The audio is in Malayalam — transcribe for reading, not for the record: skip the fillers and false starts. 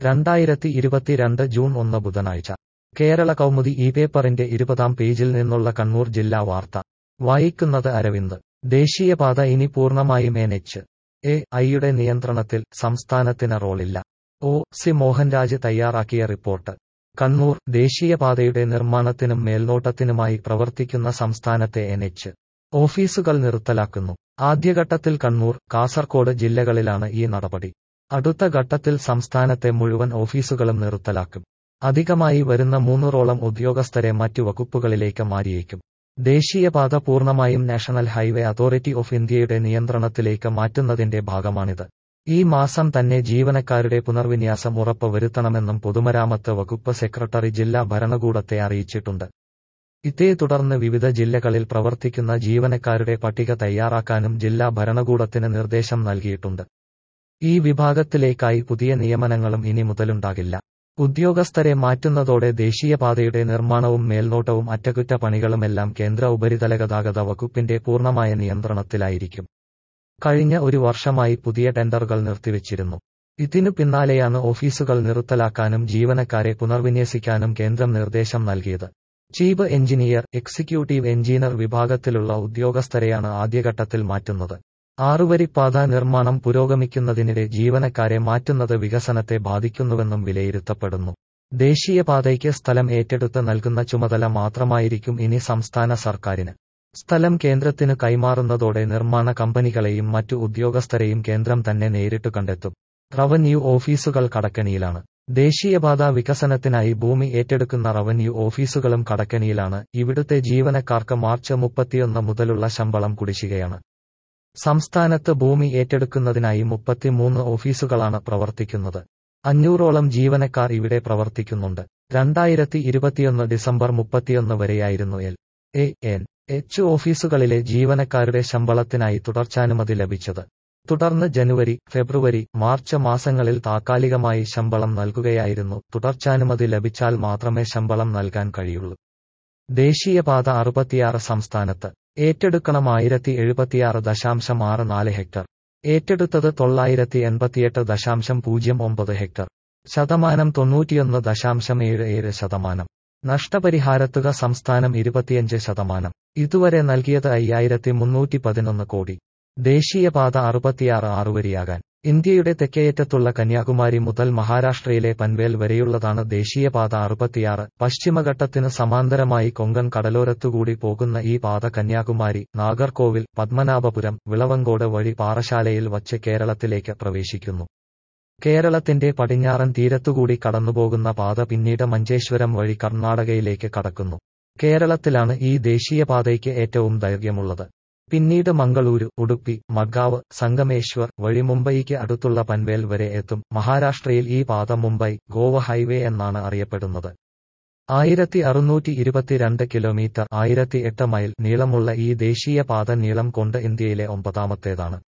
2022 ജൂൺ 1 ബുധനാഴ്ച കേരള കൗമുദി ഈ പേപ്പറിന്റെ 20-ാം പേജിൽ നിന്നുള്ള കണ്ണൂർ ജില്ലാ വാർത്ത വായിക്കുന്നത് അരവിന്ദ്. ദേശീയപാത ഇനി പൂർണ്ണമായും NHAIയുടെ നിയന്ത്രണത്തിൽ, സംസ്ഥാനത്തിന് റോളില്ല. OC മോഹൻരാജ് തയ്യാറാക്കിയ റിപ്പോർട്ട്. കണ്ണൂർ. ദേശീയപാതയുടെ നിർമ്മാണത്തിനും മേൽനോട്ടത്തിനുമായി പ്രവർത്തിക്കുന്ന സംസ്ഥാനത്തെ NH ഓഫീസുകൾ നിർത്തലാക്കുന്നു. ആദ്യഘട്ടത്തിൽ കണ്ണൂർ, കാസർകോട് ജില്ലകളിലാണ് ഈ നടപടി. അടുത്ത ഘട്ടത്തിൽ സംസ്ഥാനത്തെ മുഴുവൻ ഓഫീസുകളും നിർത്തലാക്കും. അധികമായി വരുന്ന 300ഓളം ഉദ്യോഗസ്ഥരെ മറ്റു വകുപ്പുകളിലേക്ക് മാറ്റിയേക്കും. ദേശീയപാത പൂർണ്ണമായും നാഷണൽ ഹൈവേ അതോറിറ്റി ഓഫ് ഇന്ത്യയുടെ നിയന്ത്രണത്തിലേക്ക് മാറ്റുന്നതിന്റെ ഭാഗമാണിത്. ഈ മാസം തന്നെ ജീവനക്കാരുടെ പുനർവിന്യാസം ഉറപ്പ് വരുത്തണമെന്നും പൊതുമരാമത്ത് വകുപ്പ് സെക്രട്ടറി ജില്ലാ ഭരണകൂടത്തെ അറിയിച്ചിട്ടുണ്ട്. ഇതേ തുടർന്ന് വിവിധ ജില്ലകളിൽ പ്രവർത്തിക്കുന്ന ജീവനക്കാരുടെ പട്ടിക തയ്യാറാക്കാനും ജില്ലാ ഭരണകൂടത്തിന് നിർദ്ദേശം നൽകിയിട്ടുണ്ട്. ഈ വിഭാഗത്തിലേക്കായി പുതിയ നിയമനങ്ങളും ഇനി മുതലുണ്ടാകില്ല. ഉദ്യോഗസ്ഥരെ മാറ്റുന്നതോടെ ദേശീയപാതയുടെ നിർമ്മാണവും മേൽനോട്ടവും അറ്റകുറ്റപ്പണികളുമെല്ലാം കേന്ദ്ര ഉപരിതല ഗതാഗത വകുപ്പിന്റെ പൂർണ്ണമായ നിയന്ത്രണത്തിലായിരിക്കും. കഴിഞ്ഞ ഒരു വർഷമായി പുതിയ ടെൻഡറുകൾ നിർത്തിവച്ചിരുന്നു. ഇതിനു പിന്നാലെയാണ് ഓഫീസുകൾ നിർത്തലാക്കാനും ജീവനക്കാരെ പുനർവിന്യസിക്കാനും കേന്ദ്രം നിർദ്ദേശം നൽകിയത്. ചീഫ് എഞ്ചിനീയർ, എക്സിക്യൂട്ടീവ് എഞ്ചിനീയർ വിഭാഗത്തിലുള്ള ഉദ്യോഗസ്ഥരെയാണ് ആദ്യഘട്ടത്തിൽ മാറ്റുന്നത്. 6-വരിപ്പാത നിർമ്മാണം പുരോഗമിക്കുന്നതിനിടെ ജീവനക്കാരെ മാറ്റുന്നത് വികസനത്തെ ബാധിക്കുന്നുവെന്നും വിലയിരുത്തപ്പെടുന്നു. ദേശീയപാതയ്ക്ക് സ്ഥലം ഏറ്റെടുത്ത് നൽകുന്ന ചുമതല മാത്രമായിരിക്കും ഇനി സംസ്ഥാന സർക്കാരിന്. സ്ഥലം കേന്ദ്രത്തിനു കൈമാറുന്നതോടെ നിർമ്മാണ കമ്പനികളെയും മറ്റു ഉദ്യോഗസ്ഥരെയും കേന്ദ്രം തന്നെ നേരിട്ടു കണ്ടെത്തും. റവന്യൂ ഓഫീസുകൾ കടക്കെണിയിലാണ്. ദേശീയപാത വികസനത്തിനായി ഭൂമി ഏറ്റെടുക്കുന്ന റവന്യൂ ഓഫീസുകളും കടക്കെണിയിലാണ്. ഇവിടുത്തെ ജീവനക്കാർക്ക് മാർച്ച് 31 മുതലുള്ള ശമ്പളം കുടിശ്ശികയാണ്. സംസ്ഥാനത്ത് ഭൂമി ഏറ്റെടുക്കുന്നതിനായി 33 ഓഫീസുകളാണ് പ്രവർത്തിക്കുന്നത്. 500ഓളം ജീവനക്കാർ ഇവിടെ പ്രവർത്തിക്കുന്നുണ്ട്. 2021 ഡിസംബർ 31 വരെയായിരുന്നു LANH ഓഫീസുകളിലെ ജീവനക്കാരുടെ ശമ്പളത്തിനായി തുടർച്ചാനുമതി ലഭിച്ചത്. തുടർന്ന് ജനുവരി, ഫെബ്രുവരി, മാർച്ച് മാസങ്ങളിൽ താൽക്കാലികമായി ശമ്പളം നൽകുകയായിരുന്നു. തുടർച്ചാനുമതി ലഭിച്ചാൽ മാത്രമേ ശമ്പളം നൽകാൻ കഴിയുള്ളൂ. ദേശീയപാത 66 സംസ്ഥാനത്ത്. ഏറ്റെടുക്കണം 1076.64 ഹെക്ടർ. ഏറ്റെടുത്തത് 988.09 ഹെക്ടർ. ശതമാനം 91.77%. നഷ്ടപരിഹാരത്തുക സംസ്ഥാനം 25%. ഇതുവരെ നൽകിയത് 5311 കോടി. ദേശീയപാത 66 ആറുവരിയാകാൻ. ഇന്ത്യയുടെ തെക്കേയറ്റത്തുള്ള കന്യാകുമാരി മുതൽ മഹാരാഷ്ട്രയിലെ പൻവേൽ വരെയുള്ളതാണ് ദേശീയപാത 66. പശ്ചിമഘട്ടത്തിന് സമാന്തരമായി കൊങ്കൺ കടലോരത്തുകൂടി പോകുന്ന ഈ പാത കന്യാകുമാരി, നാഗർകോവിൽ, പത്മനാഭപുരം, വിളവങ്കോട് വഴി പാറശാലയിൽ വച്ച് കേരളത്തിലേക്ക് പ്രവേശിക്കുന്നു. കേരളത്തിന്റെ പടിഞ്ഞാറൻ തീരത്തുകൂടി കടന്നുപോകുന്ന പാത പിന്നീട് മഞ്ചേശ്വരം വഴി കർണാടകയിലേക്ക് കടക്കുന്നു. കേരളത്തിലാണ് ഈ ദേശീയപാതയ്ക്ക് ഏറ്റവും ദൈർഘ്യമുള്ളത്. പിന്നീട് മംഗളൂരു, ഉഡുപ്പി, മഡ്ഗാവ്, സംഗമേശ്വർ വഴി മുംബൈക്ക് അടുത്തുള്ള പൻവേൽ വരെ എത്തും. മഹാരാഷ്ട്രയിൽ ഈ പാത മുംബൈ, ഗോവ ഹൈവേ എന്നാണ് അറിയപ്പെടുന്നത്. 1622 കിലോമീറ്റർ, 1008 മൈൽ നീളമുള്ള ഈ ദേശീയപാത നീളം കൊണ്ട് ഇന്ത്യയിലെ 9ാമത്തേതാണ്.